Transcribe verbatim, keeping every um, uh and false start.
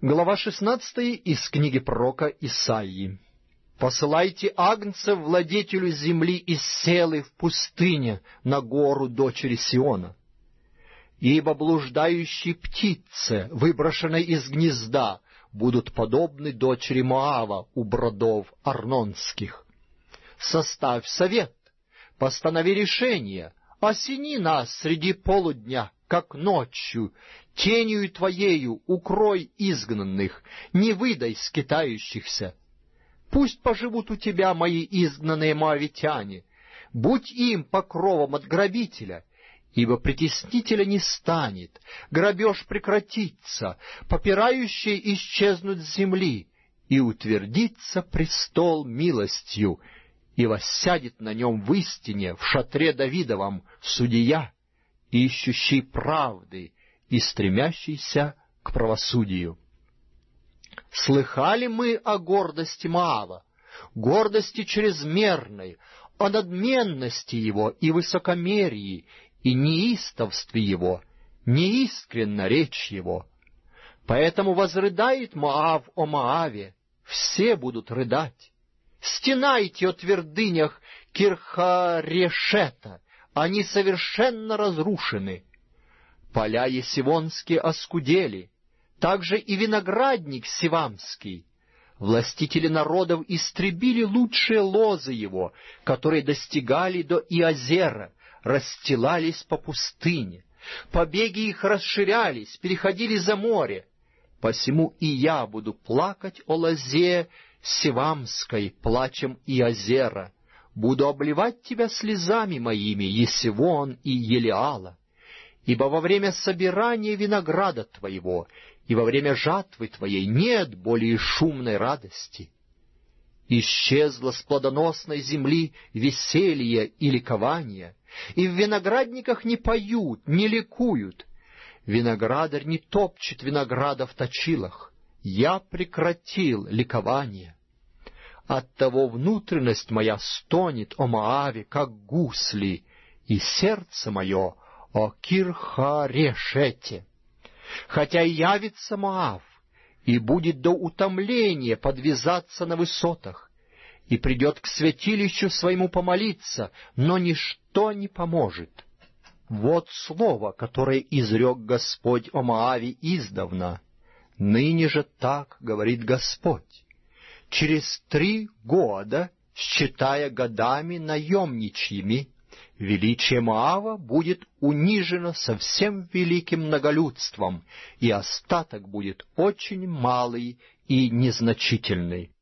Глава шестнадцатая из книги пророка Исаии. «Посылайте агнцев владетелю земли из Селы в пустыне на гору дочери Сиона. Ибо блуждающие птицы, выброшенные из гнезда, будут подобны дочери Моава у бродов Арнонских. Составь совет, постанови решение, осени нас среди полудня, как ночью, тенью Твоею укрой изгнанных, не выдай скитающихся. Пусть поживут у Тебя мои изгнанные моавитяне, будь им покровом от грабителя, ибо притеснителя не станет, грабеж прекратится, попирающие исчезнут с земли, и утвердится престол милостью, и воссядет на нем в истине, в шатре Давидовом, судья, ищущий правды и стремящийся к правосудию. Слыхали мы о гордости Моава, гордости чрезмерной, о надменности его и высокомерии, и неистовстве его, неискренна речь его. Поэтому возрыдает Моав о Моаве, все будут рыдать. Стенайте о твердынях Кирхарешета, они совершенно разрушены. Поля есивонские оскудели, также и виноградник сивамский. Властители народов истребили лучшие лозы его, которые достигали до Иозера, расстилались по пустыне. Побеги их расширялись, переходили за море. Посему и я буду плакать о лозе сивамской, плачем Иозера. Буду обливать тебя слезами моими, Есивон и Елиала. Ибо во время собирания винограда твоего и во время жатвы твоей нет более шумной радости. Исчезло с плодоносной земли веселье и ликование, и в виноградниках не поют, не ликуют. Виноградарь не топчет винограда в точилах. Я прекратил ликование. Оттого внутренность моя стонет о Моаве, как гусли, и сердце мое о Кирхарешете. Хотя явится Моав, и будет до утомления подвязаться на высотах, и придет к святилищу своему помолиться, но ничто не поможет. Вот слово, которое изрек Господь о Моаве издавна. Ныне же так говорит Господь. Через три года, считая годами наемничьими, величие Моава будет унижено совсем великим многолюдством, и остаток будет очень малый и незначительный.